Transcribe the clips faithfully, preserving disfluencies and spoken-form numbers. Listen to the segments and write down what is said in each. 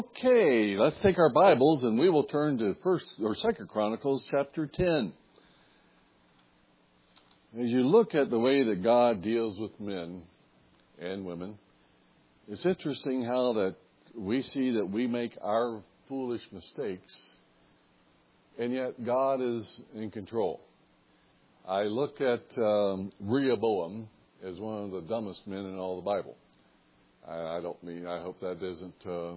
Okay, let's take our Bibles and we will turn to First or Second Chronicles chapter ten. As you look at the way that God deals with men and women, it's interesting how that we see that we make our foolish mistakes, and yet God is in control. I look at um, Rehoboam as one of the dumbest men in all the Bible. I, I don't mean, I hope that isn't... Uh,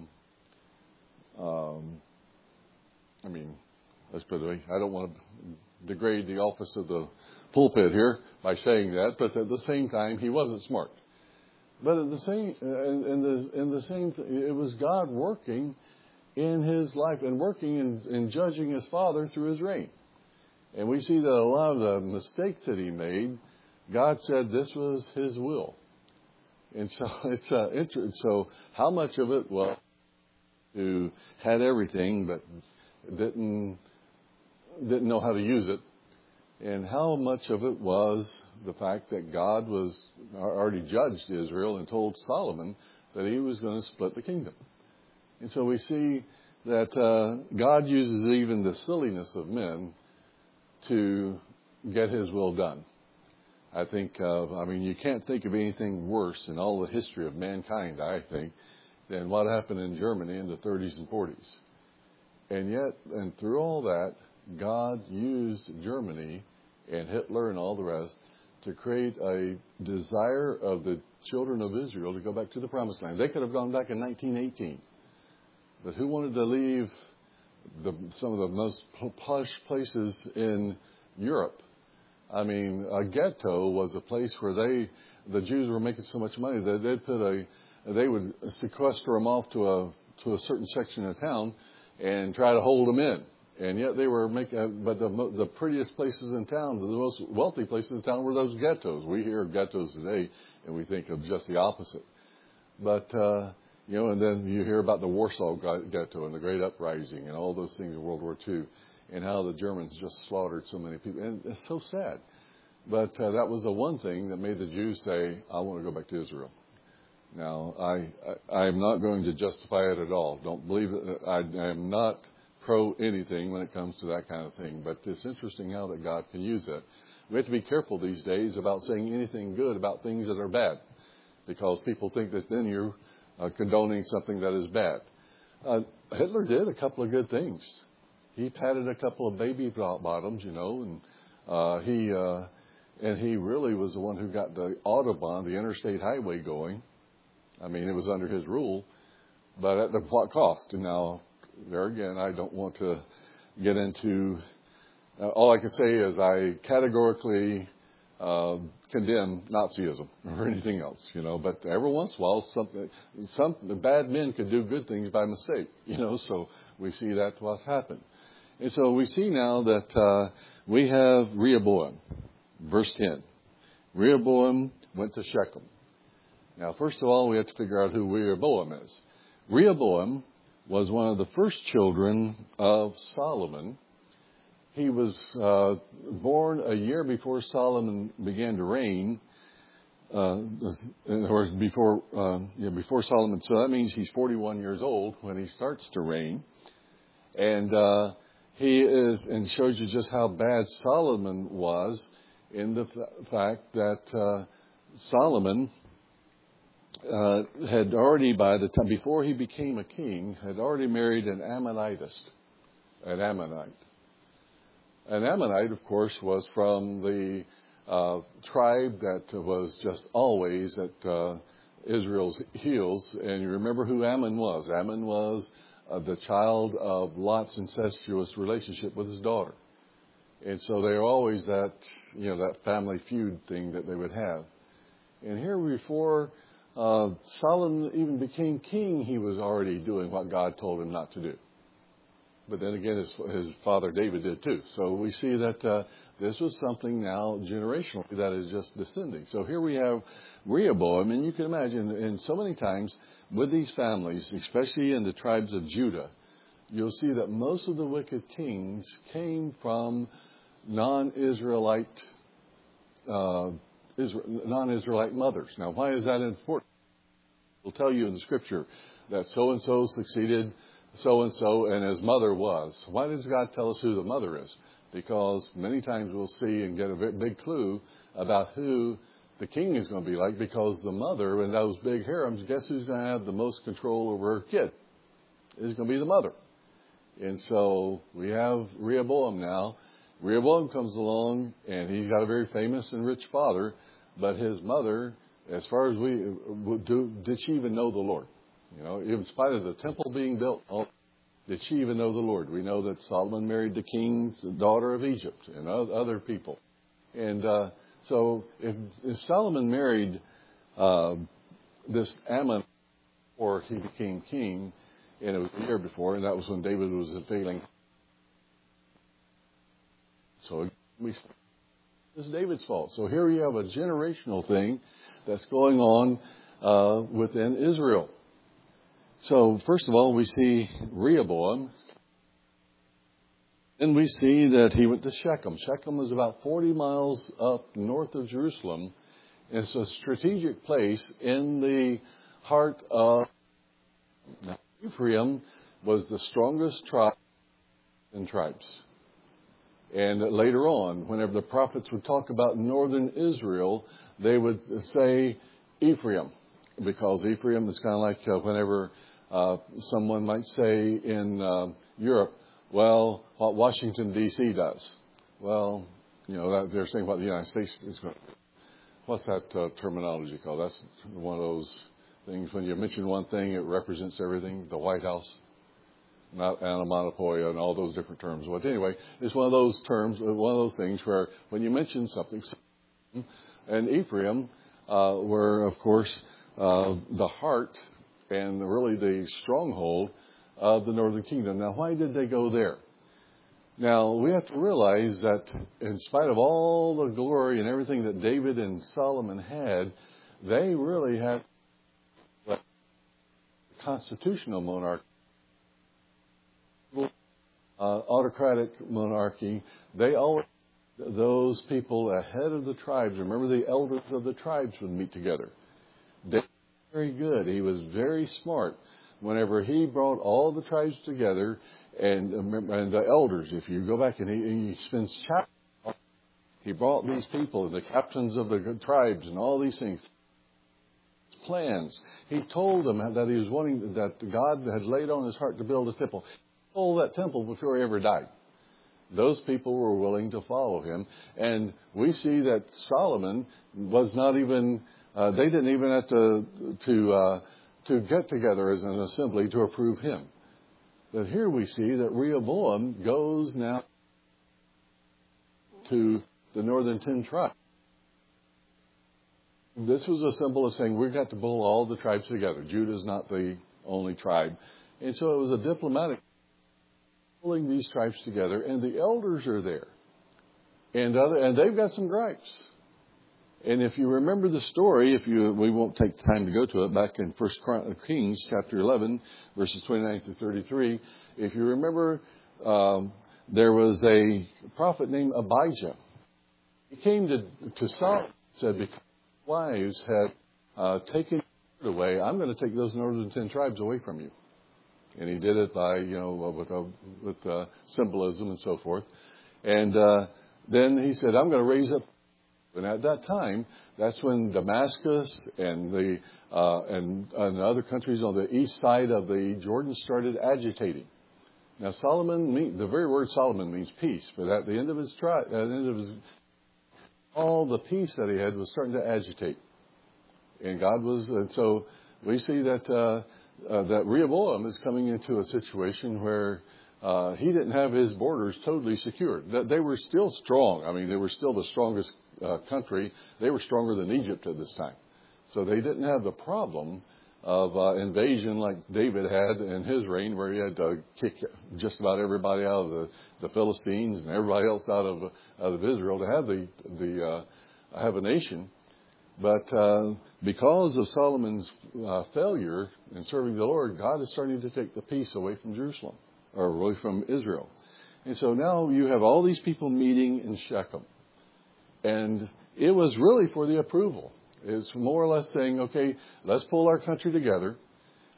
Um, I mean, let's put it away. I don't want to degrade the office of the pulpit here by saying that, but at the same time, he wasn't smart. But at the same, in, in the in the same, it was God working in his life and working in, in judging his father through his reign. And we see that a lot of the mistakes that he made, God said this was his will. And so it's uh, interesting. So how much of it? Well, who had everything but didn't didn't know how to use it, and how much of it was the fact that God was already judged Israel and told Solomon that he was going to split the kingdom. And so we see that uh, God uses even the silliness of men to get his will done. I think, uh, I mean, you can't think of anything worse in all the history of mankind, I think, than what happened in Germany in the thirties and forties. And yet, and through all that, God used Germany and Hitler and all the rest to create a desire of the children of Israel to go back to the Promised Land. They could have gone back in nineteen eighteen. But who wanted to leave the, some of the most plush places in Europe? I mean, a ghetto was a place where they, the Jews were making so much money that they'd put a they would sequester them off to a to a certain section of town and try to hold them in. And yet they were making, but the the prettiest places in town, the most wealthy places in town were those ghettos. We hear of ghettos today, and we think of just the opposite. But, uh, you know, and then you hear about the Warsaw Ghetto and the Great Uprising and all those things in World War Two, and how the Germans just slaughtered so many people. And it's so sad. But uh, that was the one thing that made the Jews say, I want to go back to Israel. Now, I, I, I am not going to justify it at all. Don't believe it. I, I am not pro anything when it comes to that kind of thing. But it's interesting how that God can use that. We have to be careful these days about saying anything good about things that are bad, because people think that then you're uh, condoning something that is bad. Uh, Hitler did a couple of good things. He patted a couple of baby bottoms, you know, and uh, he uh, and he really was the one who got the Autobahn, the interstate highway, going. I mean, it was under his rule, but at the what cost? And now, there again, I don't want to get into, uh, all I can say is I categorically uh, condemn Nazism or anything else, you know, but every once in a while, something, some the bad men could do good things by mistake, you know, so we see that's what's happened. And so we see now that uh, we have Rehoboam, verse ten. Rehoboam went to Shechem. Now, first of all, we have to figure out who Rehoboam is. Rehoboam was one of the first children of Solomon. He was uh, born a year before Solomon began to reign, uh, or before uh, yeah, before Solomon. So that means he's forty-one years old when he starts to reign, and uh, he is, and shows you just how bad Solomon was in the f- fact that uh, Solomon. Uh, had already, by the time, before he became a king, had already married an Ammonitess, an Ammonite. An Ammonite, of course, was from the uh, tribe that was just always at uh, Israel's heels. And you remember who Ammon was. Ammon was uh, the child of Lot's incestuous relationship with his daughter. And so they were always that, you know, that family feud thing that they would have. And here before Uh, Solomon even became king, he was already doing what God told him not to do. But then again, his, his father David did too. So we see that uh, this was something now generationally that is just descending. So here we have Rehoboam, and you can imagine, and so many times with these families, especially in the tribes of Judah, you'll see that most of the wicked kings came from non-Israelite uh Israel, non-Israelite mothers. Now, why is that important? We'll tell you in the scripture that so-and-so succeeded so-and-so, and his mother was. Why does God tell us who the mother is? Because many times we'll see and get a very big clue about who the king is going to be like, because the mother in those big harems, guess who's going to have the most control over her kid? It's going to be the mother. And so we have Rehoboam now. Rehoboam comes along, and he's got a very famous and rich father, but his mother, as far as we do, did she even know the Lord? You know, in spite of the temple being built, did she even know the Lord? We know that Solomon married the king's daughter of Egypt and other people. And uh, so if, if Solomon married uh, this Ammon before he became king, and it was a year before, and that was when David was failing. So we, it's David's fault. So here you have a generational thing that's going on uh, within Israel. So first of all, we see Rehoboam. Then we see that he went to Shechem. Shechem is about forty miles up north of Jerusalem. It's a strategic place in the heart of Ephraim. Was the strongest tribe in tribes. And later on, whenever the prophets would talk about northern Israel, they would say Ephraim, because Ephraim is kind of like uh, whenever uh, someone might say in uh, Europe, well, what Washington, D C does. Well, you know, that they're saying what the United States is going to do. What's that uh, terminology called? That's one of those things. When you mention one thing, it represents everything. The White House, not onomatopoeia and all those different terms. But anyway, it's one of those terms, one of those things where when you mention something, and Ephraim uh, were, of course, uh, the heart and really the stronghold of the northern kingdom. Now, why did they go there? Now, we have to realize that in spite of all the glory and everything that David and Solomon had, they really had a constitutional monarchy, uh, autocratic monarchy. They always, those people ahead of the tribes, remember the elders of the tribes would meet together. David was very good. He was very smart. Whenever he brought all the tribes together, and, and the elders, if you go back and he, he spends chapters, he brought these people, the captains of the tribes and all these things, plans. He told them that he was wanting, that God had laid on his heart to build a temple. He built that temple before he ever died. Those people were willing to follow him. And we see that Solomon was not even, uh, they didn't even have to, to, uh, to get together as an assembly to approve him. But here we see that Rehoboam goes now to the northern ten tribes. This was a symbol of saying we've got to pull all the tribes together. Judah is not the only tribe. And so it was a diplomatic pulling these tribes together, and the elders are there. And other, and they've got some gripes. And if you remember the story, if you, we won't take time to go to it, back in First Kings chapter eleven, verses twenty-nine to thirty-three, if you remember, um, there was a prophet named Abijah. He came to, to Solomon and said, because wives had uh, taken it away, I'm going to take those northern ten tribes away from you. And he did it by, you know, with a, with uh, symbolism and so forth. And uh, then he said, I'm going to raise up. And at that time, that's when Damascus and the uh, and, and other countries on the east side of the Jordan started agitating. Now, Solomon, the very word Solomon means peace, but at the end of his tri- at the end of his all the peace that he had was starting to agitate, and God was. And so we see that uh, uh, that Rehoboam is coming into a situation where uh, he didn't have his borders totally secured. That they were still strong. I mean, they were still the strongest Uh, country. They were stronger than Egypt at this time. So they didn't have the problem of uh, invasion like David had in his reign, where he had to kick just about everybody out of the, the Philistines and everybody else out of out of Israel to have the the uh, have a nation. But uh, because of Solomon's uh, failure in serving the Lord, God is starting to take the peace away from Jerusalem, or away from Israel. And so now you have all these people meeting in Shechem. And it was really for the approval. It's more or less saying, okay, let's pull our country together.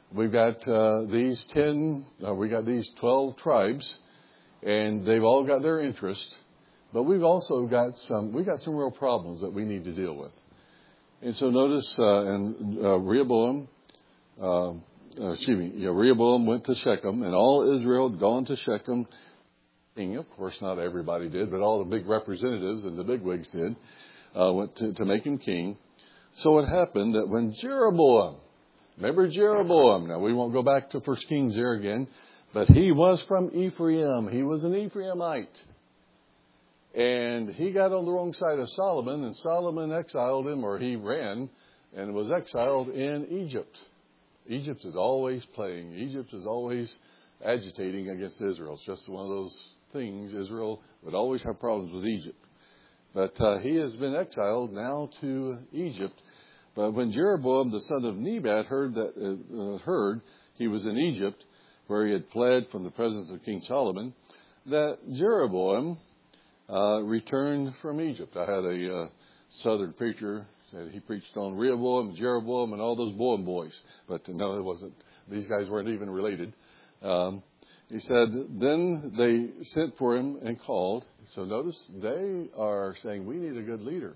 we've got uh, these ten, uh, we got these twelve tribes, and they've all got their interest. But we've also got some, we got some real problems that we need to deal with. And so notice, uh, and uh, Rehoboam, uh, uh, excuse me, yeah, Rehoboam went to Shechem, and all Israel had gone to Shechem. Of course, not everybody did, but all the big representatives and the bigwigs did, uh, went to, to make him king. So it happened that when Jeroboam, remember Jeroboam, now we won't go back to First Kings there again, but he was from Ephraim. He was an Ephraimite. And he got on the wrong side of Solomon, and Solomon exiled him, or he ran and was exiled in Egypt. Egypt is always playing. Egypt is always agitating against Israel. It's just one of those things. Israel would always have problems with Egypt. But uh, he has been exiled now to Egypt. But when Jeroboam, the son of Nebat, heard that uh, heard he was in Egypt, where he had fled from the presence of King Solomon, that Jeroboam uh, returned from Egypt. I had a uh, southern preacher said he preached on Rehoboam, Jeroboam, and all those Boam boys. But no, it wasn't. These guys weren't even related. Um, he said, then they sent for him and called. So notice they are saying, we need a good leader.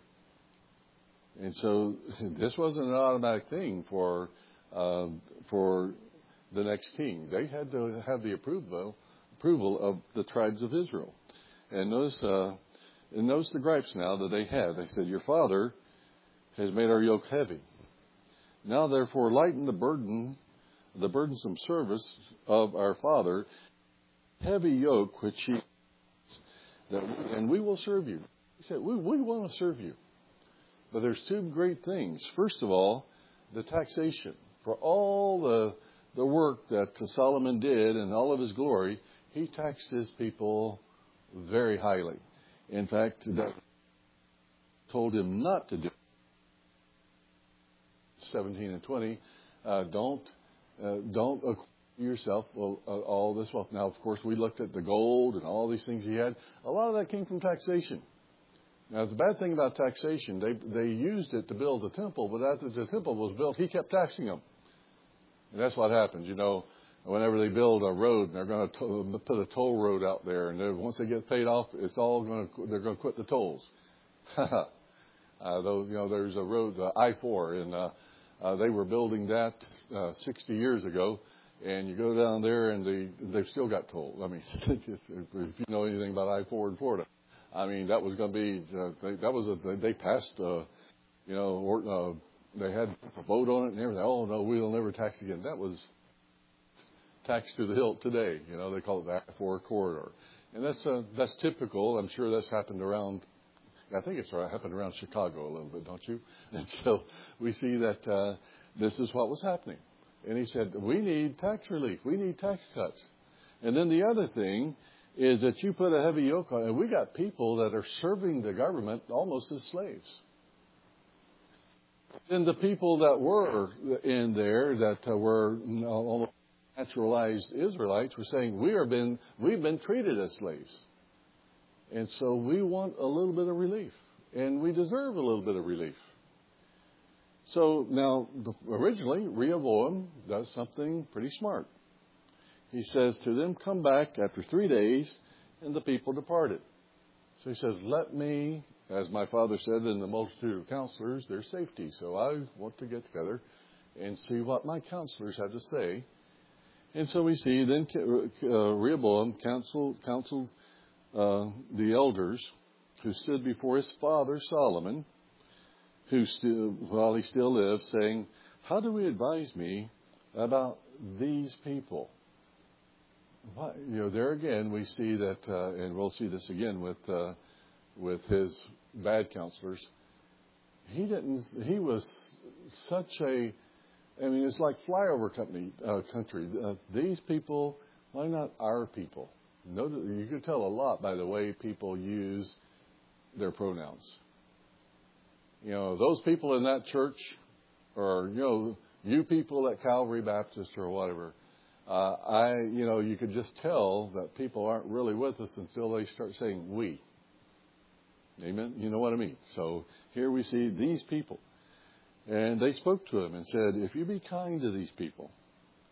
And so this wasn't an automatic thing for uh, for the next king. They had to have the approval approval of the tribes of Israel. And notice, uh, and notice the gripes now that they had. They said, your father has made our yoke heavy. Now therefore lighten the burden, the burdensome service of our father, heavy yoke which he, that, and we will serve you. He said, we, we want to serve you. But there's two great things. First of all, the taxation. For all the the work that Solomon did and all of his glory, he taxed his people very highly. In fact, that told him not to do it. seventeen and twenty, uh, don't uh, don't acquire yourself well, uh, all this wealth. Now, of course, we looked at the gold and all these things he had. A lot of that came from taxation. Now, the bad thing about taxation, they they used it to build the temple, but after the temple was built, he kept taxing them. And that's what happens, you know, whenever they build a road and they're going to to put a toll road out there, and once they get paid off, it's all going to, they're going to quit the tolls. uh, though, you know, there's a road, uh, I four, and uh, uh, they were building that uh, sixty years ago, and you go down there and they, they've still got tolls. I mean, if you know anything about I four in Florida. I mean, that was going to be, uh, they, that was, a, they passed, uh, you know, or, uh, they had a vote on it and everything. Oh, no, we'll never tax again. That was taxed to the hilt today. You know, they call it the I four corridor. And that's, uh, that's typical. I'm sure that's happened around, I think it's happened around Chicago a little bit, don't you? And so we see that uh, this is what was happening. And he said, we need tax relief. We need tax cuts. And then the other thing is that you put a heavy yoke on, and we got people that are serving the government almost as slaves. And the people that were in there that uh, were almost naturalized Israelites were saying, we are been, we've been treated as slaves. And so we want a little bit of relief, and we deserve a little bit of relief. So now, originally, Rehoboam does something pretty smart. He says to them, come back after three days, and the people departed. So he says, let me, as my father said, in the multitude of counselors, there's safety. So I want to get together and see what my counselors have to say. And so we see then uh, Rehoboam counseled, counseled uh, the elders who stood before his father Solomon, who still, while he still lived, saying, how do we advise me about these people? What, you know, there again we see that, uh, and we'll see this again with uh, with his bad counselors. He didn't. He was such a. I mean, it's like flyover company uh, country. Uh, these people, why not our people? No, you can tell a lot by the way people use their pronouns. You know, those people in that church, or you know, you people at Calvary Baptist or whatever. Uh, I, you know, you could just tell that people aren't really with us until they start saying we. Amen? You know what I mean? So here we see these people. And they spoke to him and said, if you be kind to these people,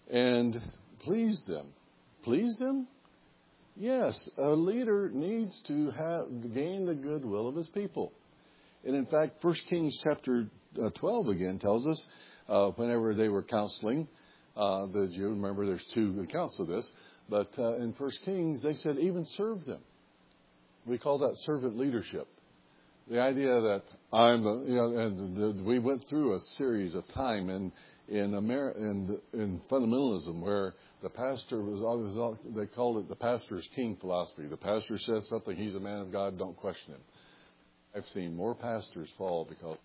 and please them. Please them? Yes, a leader needs to have gain the goodwill of his people. And in fact, First Kings chapter twelve again tells us, uh, whenever they were counseling uh, the Jew, remember there's two accounts of this, but uh, in First Kings they said even serve them. We call that servant leadership. The idea that I'm, the, you know, and the, we went through a series of time in in, Amer- in in fundamentalism where the pastor was always, they called it the pastor's king philosophy. The pastor says something, he's a man of God, don't question him. I've seen more pastors fall because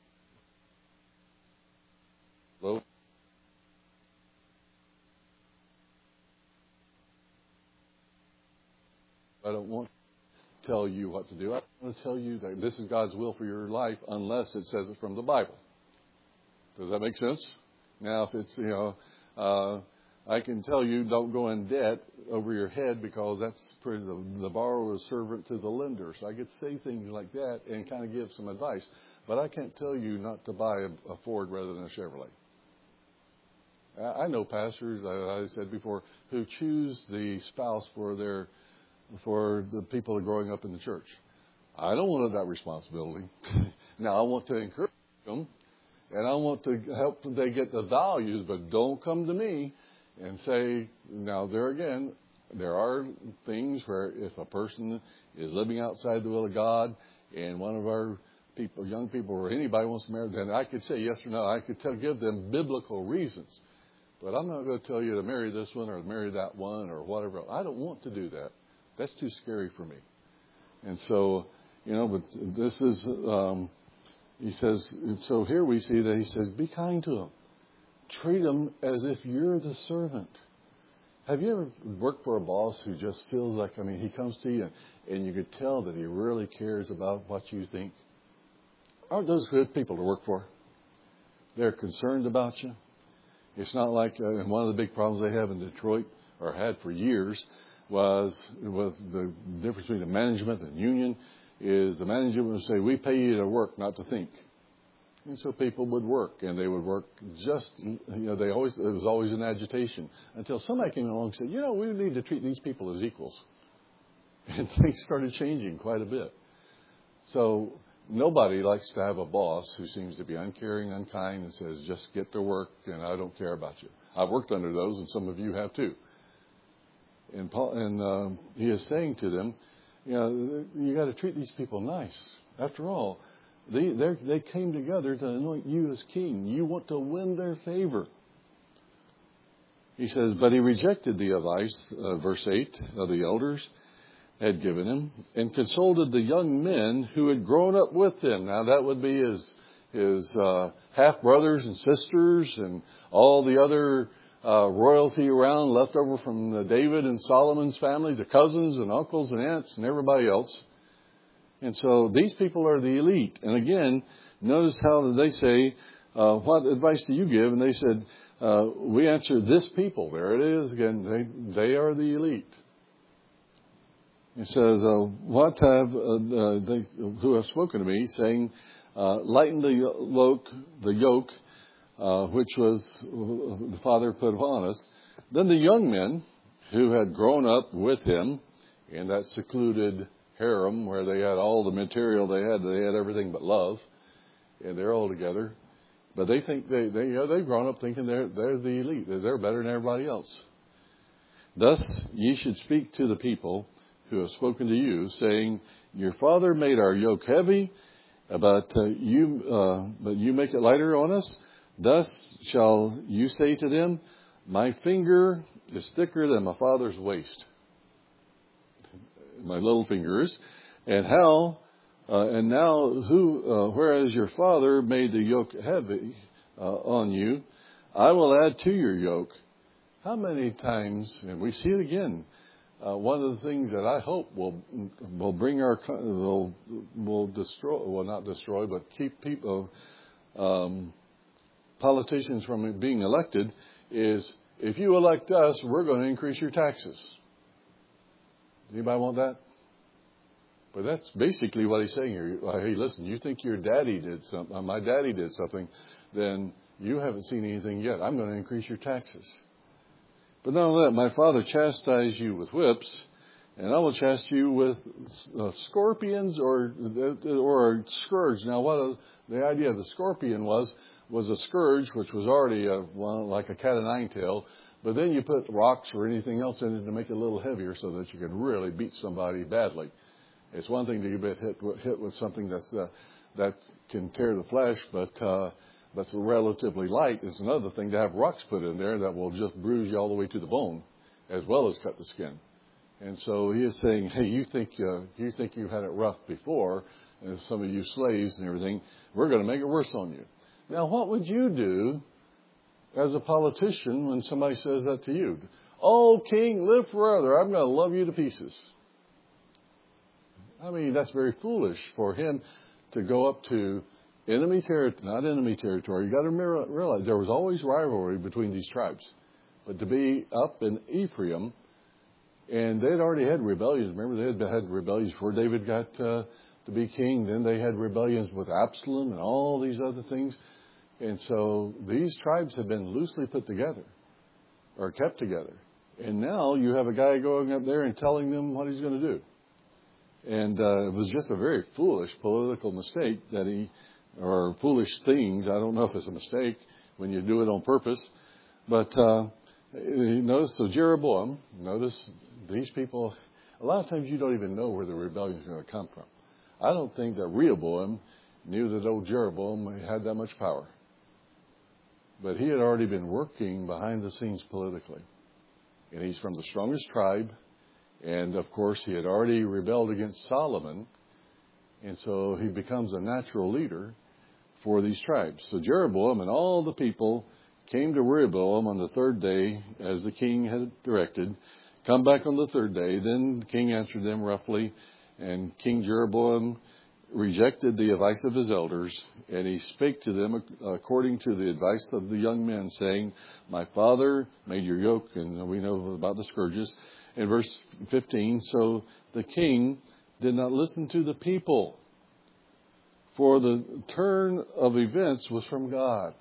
well, I don't want to tell you what to do. I want to tell you that this is God's will for your life unless it says it from the Bible. Does that make sense? Now, if it's, you know, uh, I can tell you don't go in debt over your head because that's pretty, the, the borrower is servant to the lender. So I could say things like that and kind of give some advice. But I can't tell you not to buy a, a Ford rather than a Chevrolet. I, I know pastors, I, I said before, who choose the spouse for their for the people that are growing up in the church. I don't want that responsibility. Now, I want to encourage them, and I want to help them they get the values, but don't come to me and say, now there again, there are things where if a person is living outside the will of God and one of our people, young people or anybody wants to marry, then I could say yes or no. I could tell, give them biblical reasons. But I'm not going to tell you to marry this one or marry that one or whatever. I don't want to do that. That's too scary for me. And so, you know, but this is, um, he says, so here we see that he says, be kind to them. Treat them as if you're the servant. Have you ever worked for a boss who just feels like, I mean, he comes to you and, and you could tell that he really cares about what you think? Aren't those good people to work for? They're concerned about you. It's not like, uh, and one of the big problems they have in Detroit, or had for years, was with the difference between the management and union, is the management would say, we pay you to work, not to think. And so people would work, and they would work just, you know, they always, it was always an agitation, until somebody came along and said, you know, we need to treat these people as equals. And things started changing quite a bit. So nobody likes to have a boss who seems to be uncaring, unkind, and says, just get to work, and I don't care about you. I've worked under those, and some of you have too. And, Paul, and uh, he is saying to them, you know, you got to treat these people nice. After all, they they came together to anoint you as king. You want to win their favor. He says, but he rejected the advice, uh, verse eight, of the elders had given him, and consulted the young men who had grown up with him. Now that would be his his uh, half brothers and sisters and all the other Uh, royalty around left over from the David and Solomon's families, the cousins and uncles and aunts and everybody else. And so these people are the elite. And again, notice how they say, uh, what advice do you give? And they said, uh, we answer this people. There it is again. They, they are the elite. It says, uh, what have uh, uh, they who have spoken to me, saying, uh, lighten the yoke, the yoke, Uh, which was uh, the Father put upon us. Then the young men who had grown up with him in that secluded harem where they had all the material they had, they had everything but love, and they're all together. But they think they they you know, they've grown up thinking they're they're the elite, they're better than everybody else. Thus ye should speak to the people who have spoken to you, saying, your father made our yoke heavy, but uh, you uh, but you make it lighter on us. Thus shall you say to them, my finger is thicker than my father's waist. My little fingers. And how, uh, and now who, uh, whereas your father made the yoke heavy uh, on you, I will add to your yoke. How many times, and we see it again, uh, one of the things that I hope will, will bring our, will, will destroy, well not destroy, but keep people, um, politicians from being elected is, if you elect us, we're going to increase your taxes. Anybody want that? But that's basically what he's saying here. Hey, listen, you think your daddy did something, uh, my daddy did something, then you haven't seen anything yet. I'm going to increase your taxes. But not only that, my father chastised you with whips, and I will chastise you with uh, scorpions or or a scourge. Now, what a, the idea of the scorpion was, was a scourge, which was already a, well, like a cat o' nine tail, but then you put rocks or anything else in it to make it a little heavier so that you could really beat somebody badly. It's one thing to get hit, hit with something that's uh, that can tear the flesh, but uh, that's relatively light. It's another thing to have rocks put in there that will just bruise you all the way to the bone, as well as cut the skin. And so he is saying, hey, you think uh, you think you've had it rough before, and some of you slaves and everything, we're going to make it worse on you. Now, what would you do as a politician when somebody says that to you? Oh, king, live forever. I'm going to love you to pieces. I mean, that's very foolish for him to go up to enemy territory, not enemy territory. You got to realize there was always rivalry between these tribes. But to be up in Ephraim, and they'd already had rebellions. Remember, they had had rebellions before David got uh, to be king. Then they had rebellions with Absalom and all these other things. And so these tribes had been loosely put together or kept together. And now you have a guy going up there and telling them what he's going to do. And uh, it was just a very foolish political mistake that he, or foolish things. I don't know if it's a mistake when you do it on purpose. But uh, notice, so Jeroboam, notice these people, a lot of times you don't even know where the rebellion is going to come from. I don't think that Rehoboam knew that old Jeroboam had that much power. But he had already been working behind the scenes politically. And he's from the strongest tribe. And, of course, he had already rebelled against Solomon. And so he becomes a natural leader for these tribes. So Jeroboam and all the people came to Rehoboam on the third day, as the king had directed. Come back on the third day. Then the king answered them roughly. And King Jeroboam rejected the advice of his elders, and he spake to them according to the advice of the young men, saying, my father made your yoke, and we know about the scourges. In verse fifteen, so the king did not listen to the people, for the turn of events was from God.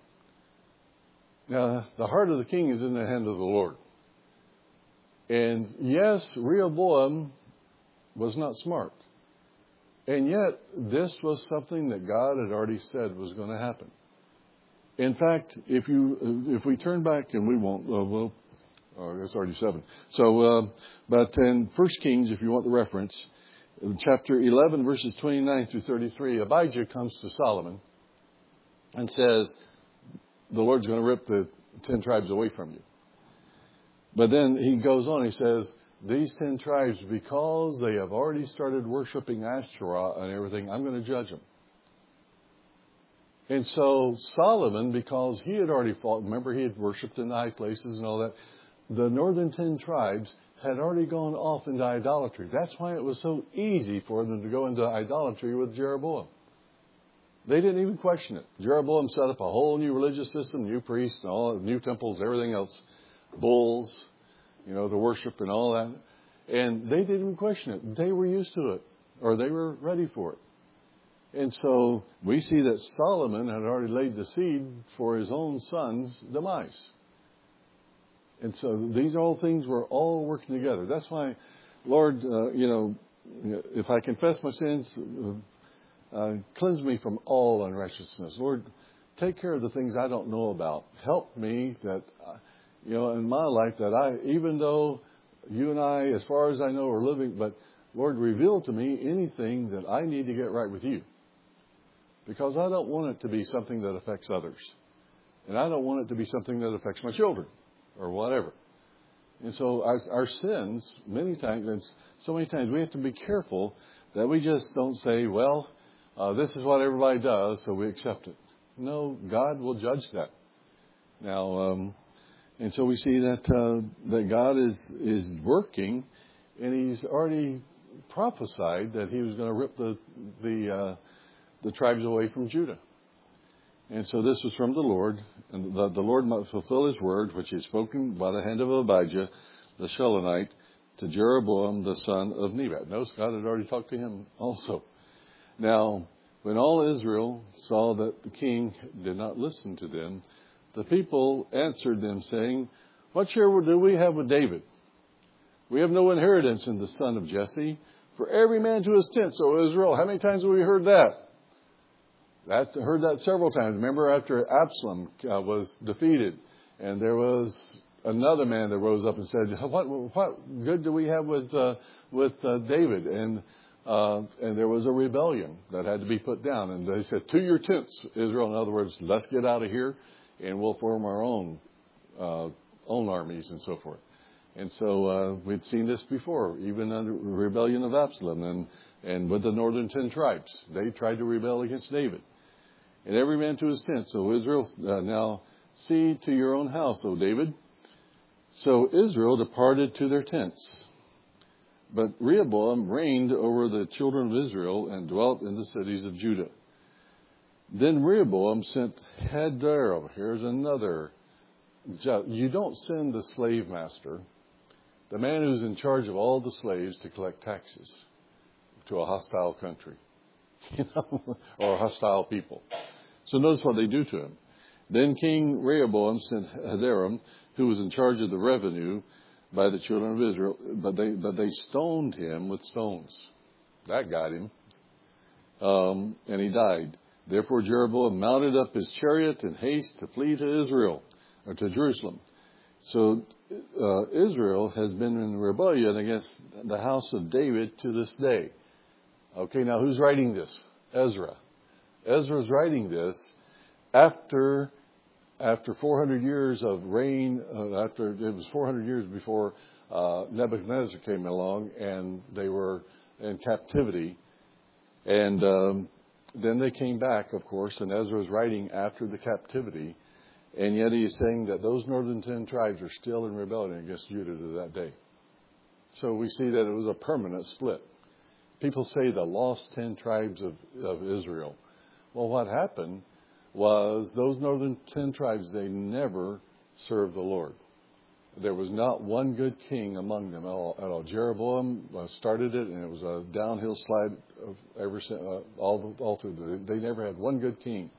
Now, the heart of the king is in the hand of the Lord. And yes, Rehoboam was not smart. And yet, this was something that God had already said was going to happen. In fact, if you if we turn back, and we won't, uh, we'll, oh, it's already seven. So, uh, but in First Kings, if you want the reference, in chapter eleven, verses twenty-nine through thirty-three, Abijah comes to Solomon and says, the Lord's going to rip the ten tribes away from you. But then he goes on, he says, these ten tribes, because they have already started worshiping Asherah and everything, I'm going to judge them. And so Solomon, because he had already fought, remember he had worshipped in the high places and all that, the northern ten tribes had already gone off into idolatry. That's why it was so easy for them to go into idolatry with Jeroboam. They didn't even question it. Jeroboam set up a whole new religious system, new priests, and all new temples, everything else, bulls, you know, the worship and all that. And they didn't even question it. They were used to it, or they were ready for it. And so we see that Solomon had already laid the seed for his own son's demise. And so these all things were all working together. That's why, Lord, uh, you know, if I confess my sins, uh, cleanse me from all unrighteousness. Lord, take care of the things I don't know about. Help me that, uh, you know, in my life that I, even though you and I, as far as I know, are living, but Lord, reveal to me anything that I need to get right with you. Because I don't want it to be something that affects others. And I don't want it to be something that affects my children or whatever. And so our, our sins, many times, and so many times, we have to be careful that we just don't say, well, uh, this is what everybody does, so we accept it. No, God will judge that. Now, um, and so we see that uh, that God is is working, and He's already prophesied that He was going to rip the the uh, the tribes away from Judah. And so this was from the Lord, and the, the Lord might fulfill His word, which He had spoken by the hand of Abijah, the Shilonite, to Jeroboam, the son of Nebat. Notice God had already talked to him also. Now, when all Israel saw that the king did not listen to them, the people answered them, saying, What share do we have with David? We have no inheritance in the son of Jesse. For every man to his tent, O Israel. How many times have we heard that? That heard that several times. Remember after Absalom uh, was defeated, and there was another man that rose up and said, "What what good do we have with uh, with uh, David?" And uh, and there was a rebellion that had to be put down, and they said, "To your tents, Israel." In other words, let's get out of here, and we'll form our own uh, own armies and so forth. And so uh, we'd seen this before, even under the rebellion of Absalom, and and with the northern ten tribes, they tried to rebel against David. And every man to his tent. So Israel, uh, now see to your own house, O David. So Israel departed to their tents. But Rehoboam reigned over the children of Israel and dwelt in the cities of Judah. Then Rehoboam sent Hadoram. Here's another. You don't send the slave master, the man who's in charge of all the slaves, to collect taxes to a hostile country, you know, or a hostile people. So notice what they do to him. Then King Rehoboam sent Hadoram, who was in charge of the revenue by the children of Israel, but they but they stoned him with stones. That got him, um, and he died. Therefore Jeroboam mounted up his chariot in haste to flee to Israel, or to Jerusalem. So uh, Israel has been in rebellion against the house of David to this day. Okay, now who's writing this? Ezra. Ezra's writing this after after four hundred years of reign. Uh, after it was four hundred years before uh, Nebuchadnezzar came along, and they were in captivity, and um, then they came back, of course. And Ezra's writing after the captivity, and yet he's saying that those northern ten tribes are still in rebellion against Judah to that day. So we see that it was a permanent split. People say the lost ten tribes of, of Israel. Well, what happened was those northern ten tribes, they never served the Lord. There was not one good king among them at all. At all. Jeroboam started it, and it was a downhill slide of ever since, uh, all, all through. They never had one good king.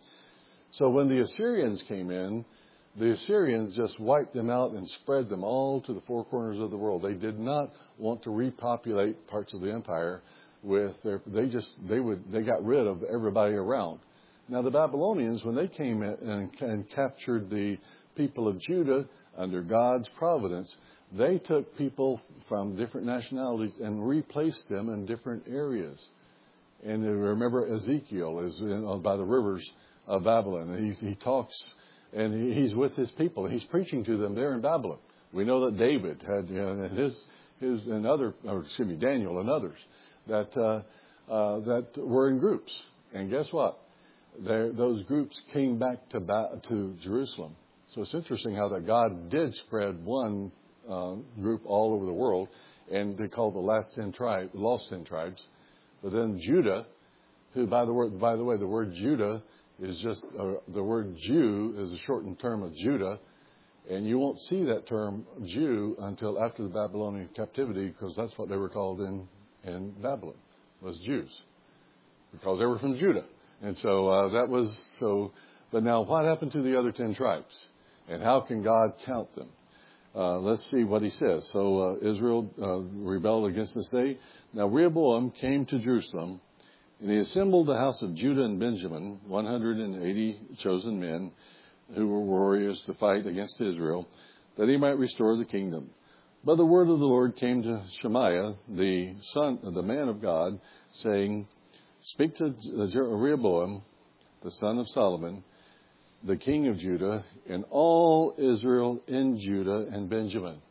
So when the Assyrians came in, the Assyrians just wiped them out and spread them all to the four corners of the world. They did not want to repopulate parts of the empire with their, they just, they would, they got rid of everybody around. Now the Babylonians, when they came in and, and captured the people of Judah under God's providence, they took people from different nationalities and replaced them in different areas. And remember Ezekiel is in, by the rivers of Babylon. And he, he talks, and he, he's with his people. He's preaching to them there in Babylon. We know that David had, you know, his, his, and other, or excuse me, Daniel and others, that uh, uh, that were in groups. And guess what? There, those groups came back to ba- to Jerusalem. So it's interesting how that God did spread one uh, group all over the world, and they called the last ten tribes, lost ten tribes. But then Judah, who by the word, by the way, the word Judah is just uh, the word Jew is a shortened term of Judah, and you won't see that term Jew until after the Babylonian captivity, because that's what they were called in. in Babylon, was Jews, because they were from Judah. And so uh, that was so. But now what happened to the other ten tribes? And how can God count them? Uh, let's see what he says. So uh, Israel uh, rebelled against this day. Now Rehoboam came to Jerusalem, and he assembled the house of Judah and Benjamin, one hundred eighty chosen men who were warriors to fight against Israel, that he might restore the kingdom. But the word of the Lord came to Shemaiah, the son, the man of God, saying, "Speak to Rehoboam, the son of Solomon, the king of Judah, and all Israel in Judah and Benjamin."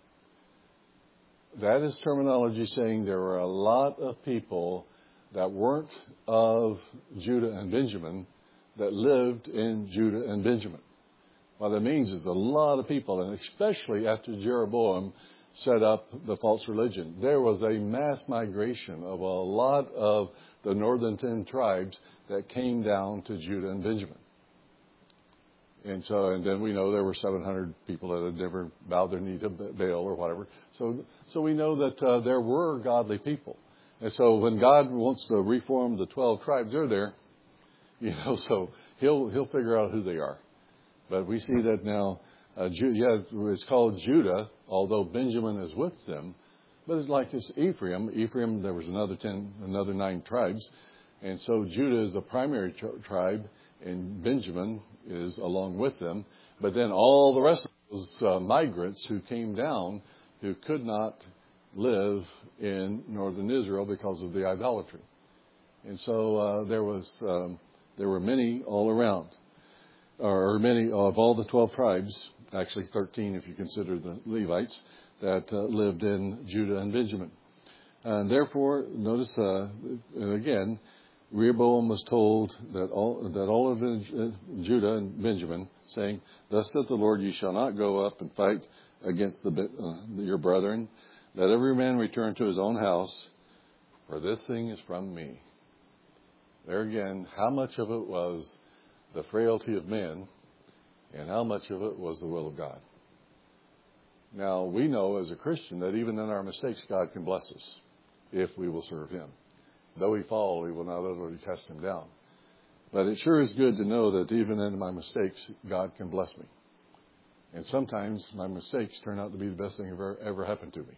That is terminology saying there were a lot of people that weren't of Judah and Benjamin that lived in Judah and Benjamin. What that means is a lot of people, and especially after Jeroboam set up the false religion, there was a mass migration of a lot of the northern ten tribes that came down to Judah and Benjamin. And so, and then we know there were seven hundred people that had never bowed their knee to Baal or whatever. So, so we know that uh, there were godly people. And so when God wants to reform the twelve tribes, they're there. You know, so he'll, he'll figure out who they are. But we see that now Uh, Ju- yeah, it's called Judah, although Benjamin is with them. But it's like this Ephraim. Ephraim, there was another ten, another nine tribes. And so Judah is the primary tri- tribe, and Benjamin is along with them. But then all the rest of those uh, migrants who came down who could not live in northern Israel because of the idolatry. And so uh, there was um, there were many all around, or many of all the twelve tribes, actually thirteen if you consider the Levites, that uh, lived in Judah and Benjamin. And therefore, notice uh, again, Rehoboam was told that all that all of Judah and Benjamin, saying, "Thus saith the Lord, ye shall not go up and fight against the, uh, your brethren. Let every man return to his own house, for this thing is from me." There again, how much of it was the frailty of men, and how much of it was the will of God? Now, we know as a Christian that even in our mistakes, God can bless us if we will serve Him. Though we fall, He will not utterly cast him down. But it sure is good to know that even in my mistakes, God can bless me. And sometimes my mistakes turn out to be the best thing ever ever happened to me.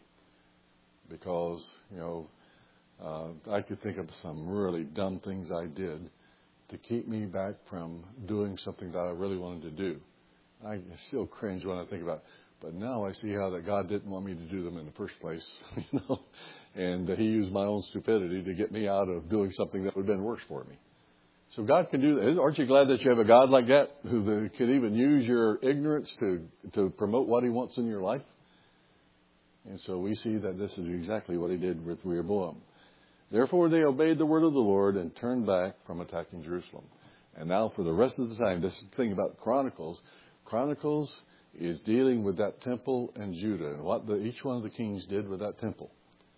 Because, you know, uh, I could think of some really dumb things I did to keep me back from doing something that I really wanted to do. I still cringe when I think about it. But now I see how that God didn't want me to do them in the first place, you know, and uh, He used my own stupidity to get me out of doing something that would have been worse for me. So God can do that. Aren't you glad that you have a God like that who the, can even use your ignorance to, to promote what He wants in your life? And so we see that this is exactly what He did with Rehoboam. Therefore they obeyed the word of the Lord and turned back from attacking Jerusalem. And now for the rest of the time, this is the thing about Chronicles. Chronicles is dealing with that temple and Judah and what the, each one of the kings did with that temple.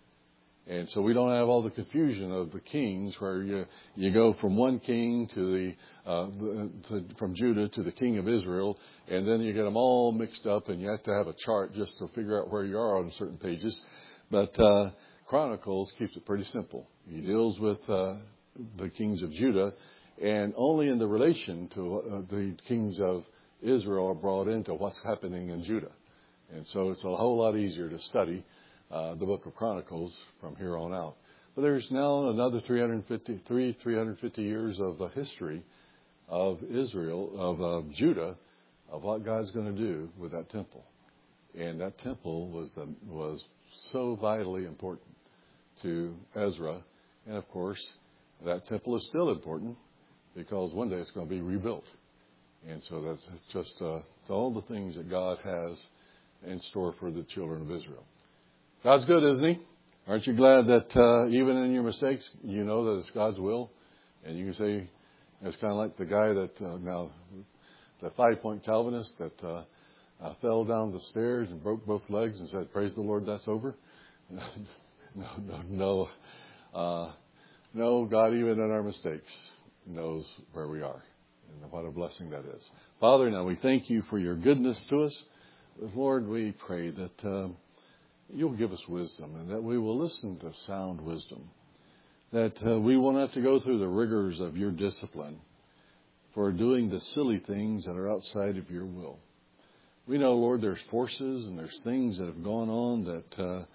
And so we don't have all the confusion of the kings where you you go from one king to the, uh, to, from Judah to the king of Israel, and then you get them all mixed up, and you have to have a chart just to figure out where you are on certain pages. But uh, Chronicles keeps it pretty simple. He deals with uh, the kings of Judah, and only in the relation to uh, the kings of Israel are brought into what's happening in Judah. And so it's a whole lot easier to study uh, the book of Chronicles from here on out. But there's now another three hundred fifty, three, three hundred fifty years of uh, history of Israel, of uh, Judah, of what God's going to do with that temple. And that temple was the, was so vitally important to Ezra. And of course, that temple is still important because one day it's going to be rebuilt. And so that's just uh, all the things that God has in store for the children of Israel. God's good, isn't He? Aren't you glad that uh, even in your mistakes, you know that it's God's will? And you can say, it's kind of like the guy that, uh, now, the five-point Calvinist that uh, uh, fell down the stairs and broke both legs and said, "Praise the Lord, that's over." no, no, no. Uh, no, God, even in our mistakes, knows where we are. And what a blessing that is. Father, now we thank You for Your goodness to us. Lord, we pray that um, You'll give us wisdom and that we will listen to sound wisdom. That uh, we won't have to go through the rigors of Your discipline for doing the silly things that are outside of Your will. We know, Lord, there's forces and there's things that have gone on that uh,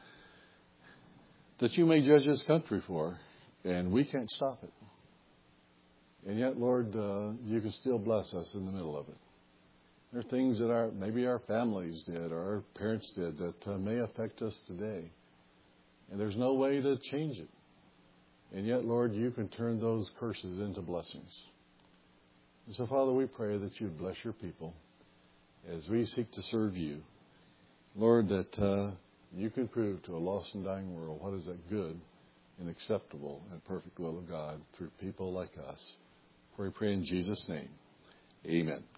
that You may judge this country for, and we can't stop it. And yet, Lord, uh, You can still bless us in the middle of it. There are things that our maybe our families did or our parents did that uh, may affect us today. And there's no way to change it. And yet, Lord, You can turn those curses into blessings. And so, Father, we pray that You'd bless Your people as we seek to serve You. Lord, that uh, You could prove to a lost and dying world what is that good and acceptable and perfect will of God through people like us. For we pray in Jesus' name. Amen.